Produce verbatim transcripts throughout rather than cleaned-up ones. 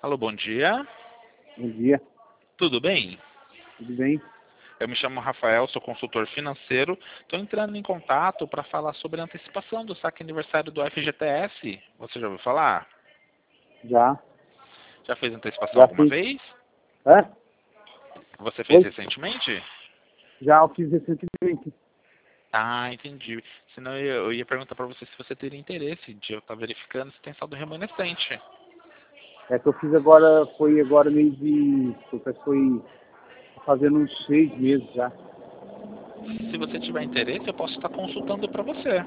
Alô, bom dia. Bom dia, Tudo bem? tudo bem? Eu me chamo Rafael, sou consultor financeiro. Estou entrando em contato para falar sobre a antecipação do saque aniversário do F G T S. Você já ouviu falar? Já, Já fez antecipação já alguma fiz. vez? Hã? Você fez Oi? recentemente? Já eu fiz recentemente. Ah, entendi. Senão eu ia, eu ia perguntar para você se você teria interesse de eu estar verificando se tem saldo remanescente. É que eu fiz agora, foi agora meio de. Foi foi fazendo uns seis meses já. Se você tiver interesse, eu posso estar consultando para você.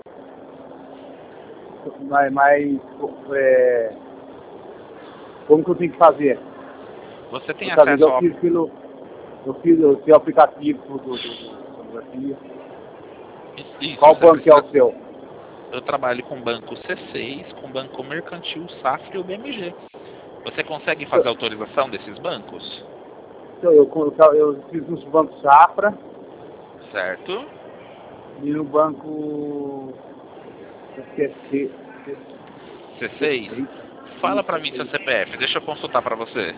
Mas, mas é, como que eu tenho que fazer? Você tem Outra vez acesso eu ao... fiz pelo. Eu fiz o seu aplicativo do, do, do fotografia. Isso, Qual você banco é precisa... o seu? Eu trabalho com banco C seis, com banco mercantil Safra e o B M G. Você consegue fazer autorização desses bancos? Então, eu, eu, eu fiz nos bancos Safra Certo. e no banco. Esqueci. C seis? Fala pra mim seu C P F, deixa eu consultar pra você.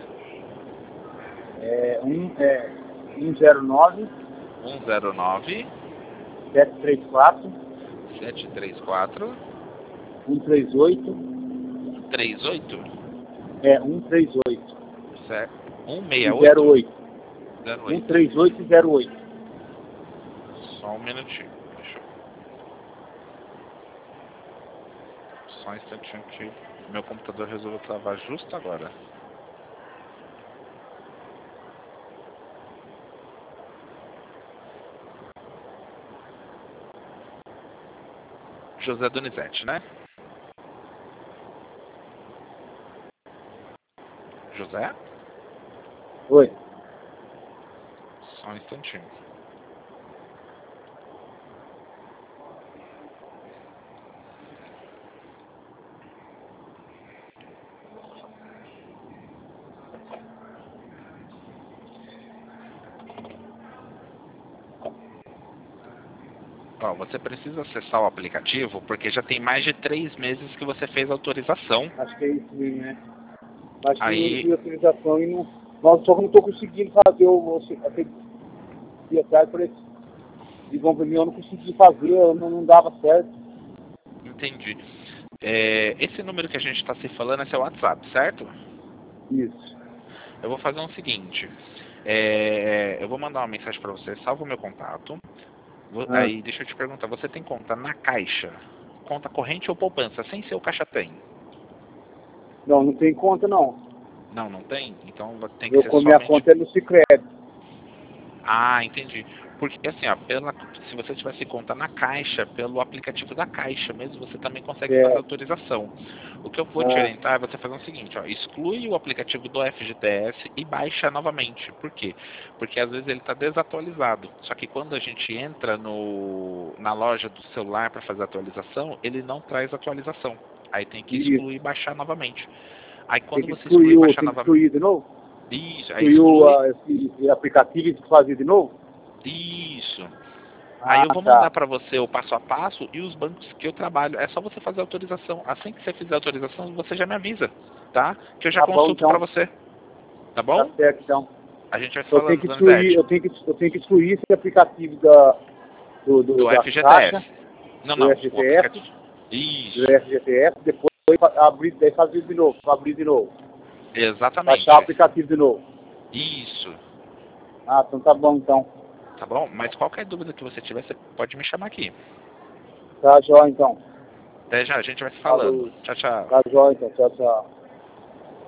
É, um, é um zero nove, um zero nove, sete três quatro, sete três quatro, um três oito, um três oito? é um três oito Certo. e cento e sessenta e zero oito? oito, zero um oito. três oito e zero oito. Só um minutinho. Deixa eu... Só um instantinho que meu computador resolveu travar justo agora. José Donizete, né? José? Oi. Só um instantinho. Ó, você precisa acessar o aplicativo porque já tem mais de três meses que você fez autorização. Acho que é isso mesmo, né? Acho que eu Aí, fiz autorização e não. Nossa, só que eu não estou conseguindo fazer o. o aquele dia atrás, por esse. Ligou pra mim, eu não consegui fazer, eu não, não dava certo. entendi. É, esse número que a gente está se falando é seu WhatsApp, certo? Isso. Eu vou fazer o seguinte. É, eu vou mandar uma mensagem para você, salva o meu contato. Vou- Ah, Aí, deixa eu te perguntar, você tem conta na Caixa? Conta corrente ou poupança? Sem ser o Caixa tem? não, não tem conta não. Não, não tem? Então tem que Eu ser com minha somente... conta é no Sicredi. Ah, entendi. Porque assim, ó, pela, se você tivesse conta na Caixa, pelo aplicativo da Caixa mesmo, você também consegue fazer É. autorização. O que eu vou te Ah, orientar é você fazer o seguinte, ó, exclui o aplicativo do F G T S e baixa novamente. Por quê? Porque às vezes ele está desatualizado. Só que quando a gente entra no, na loja do celular para fazer a atualização, ele não traz atualização. Aí tem que isso. excluir e baixar novamente. Aí Tem quando que você exclui excluir e o. baixar Tem que novamente... excluir de novo? Isso, aí Excluir o, exclui... a, esse, esse aplicativo e tem que fazer de novo? Isso. Aí Ah, eu vou mandar tá. para você o passo a passo e os bancos que eu trabalho. É só você fazer a autorização. Assim que você fizer a autorização, você já me avisa, tá? Que eu já Tá bom consulto para então. você. Tá Tá bom? certo então. A gente vai se Eu tenho falando, que excluir, Donizete. eu tenho que, eu tenho que excluir esse aplicativo da, do, do, Do da F G T S. Caixa, Não, do não. O F G T S, aplicativo. do Isso. F G T S, depois abrir, daí fazer de novo, abrir de novo. Baixar o Exatamente. aplicativo de novo. Isso. Ah, então tá bom então. Tá bom? Mas qualquer dúvida que você tiver, você pode me chamar aqui. Tá jóia então. Até já, a gente vai se falando. Falou. Tchau, tchau. Tá jóia então. Tchau, tchau.